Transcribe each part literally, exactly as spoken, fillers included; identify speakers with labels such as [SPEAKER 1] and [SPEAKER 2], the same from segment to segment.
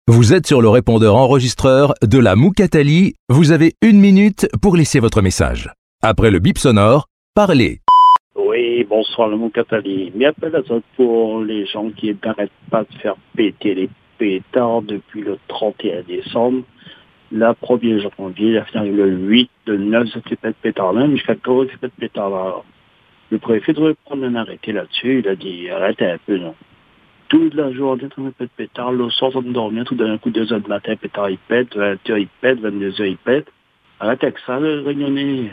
[SPEAKER 1] Vous êtes sur le répondeur enregistreur de la Moukatali. Vous avez une minute pour laisser votre message. Après le bip sonore, parlez.
[SPEAKER 2] Oui, bonsoir le Moukatali. Mais appel à ça pour les gens qui n'arrêtent pas de faire péter les pétards depuis le trente et un décembre. La premier janvier, la finale le huit, le neuf, ça fait pas de pétard là, mais jusqu'à quatorze, ça fait pas de pétard là. Le préfet devrait prendre un arrêté là-dessus. Il a dit, arrêtez un peu, non. Toute la journée, on fait de pétard. Le soir, on dormir, tout d'un coup, deux heures du matin, pétard, il pète, vingt heures, il pète, vingt-deux heures, il pète. Arrêtez avec ça, le réunionnais.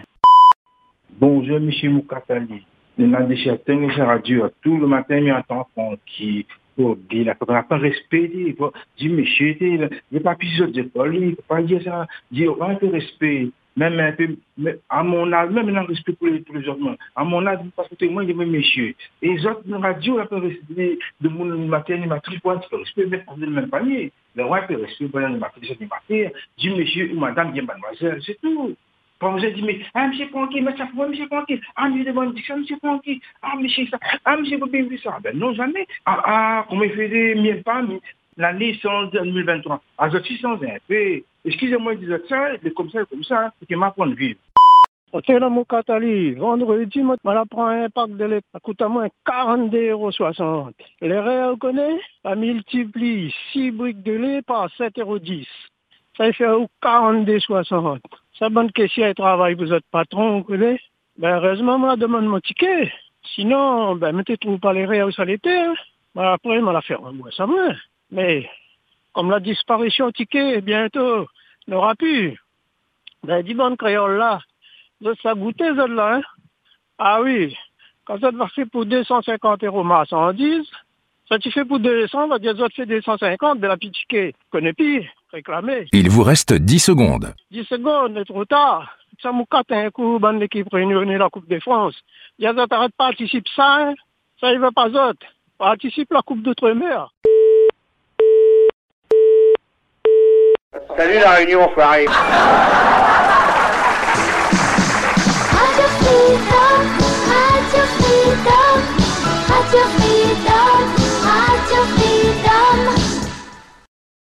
[SPEAKER 3] Bonjour, monsieur Moukatali. On a déjà tenu sa radio tout le matin, il y a un temps qui, pour dire, on n'a pas respecté. Dis, monsieur, il n'y a pas plusieurs d'école, il ne faut pas dire ça. Dis, on a un peu de respect. Même un peu, à mon âge, même un respect pour les, pour les autres. À mon âge, parce que moi, il y a monsieur. Et les autres, la radio, on a pas respect de mon matin, il m'a tout point, il faut respect, mais pour le même panier. Le roi peut respect pour l'animateur, les animateurs. Dis, monsieur ou madame, bien mademoiselle, c'est tout. Quand vous avez dit, mais, ah, monsieur Francky, mais ça faut, monsieur Francky, ah, monsieur de bonne diction, monsieur Francky, ah, monsieur ça, ah, monsieur vous bien vu ça. Ben, non, jamais. Ah, ah, comment il faisait, mieux pas, mais, l'année deux mille vingt-trois. À six cents un peu. Excusez-moi de dire ça, c'est comme ça, comme ça, c'est ma point de vue.
[SPEAKER 4] Ok, là, mon Catali, vendredi, moi, je prends un pack de lait, ça coûte à moins quarante-deux euros soixante. Les réels connaissent, ça multiplie six briques de lait par sept euros dix. Ça fait quarante-deux euros soixante. C'est bonne question, elle travaille pour votre patron, vous connaissez. Ben, heureusement, moi, demande mon ticket. Sinon, ben, mettez tout pas les réels sur l'été, hein. Ben, après, je vais la faire un mois, ça va. Mais, comme la disparition ticket, bientôt, n'aura plus. Ben, dis bonne créole là. Ça goûter, ça là, hein? Ah oui. Quand ça te va faire pour deux cent cinquante euros marchandises, ça tu fais pour deux cents, va dire, ça te fait deux cent cinquante, de la petite ticket. Connais plus, réclamer.
[SPEAKER 1] Il vous reste dix secondes.
[SPEAKER 4] dix secondes, c'est trop tard. Ça m'a quatre un coup, ban l'équipe réunionnée la Coupe de France. Il y a ça t'arrête pas, participe ça, hein? Ça, il veut pas autre. Participe la Coupe d'Outre-mer.
[SPEAKER 5] Salut la réunion, enfoiré.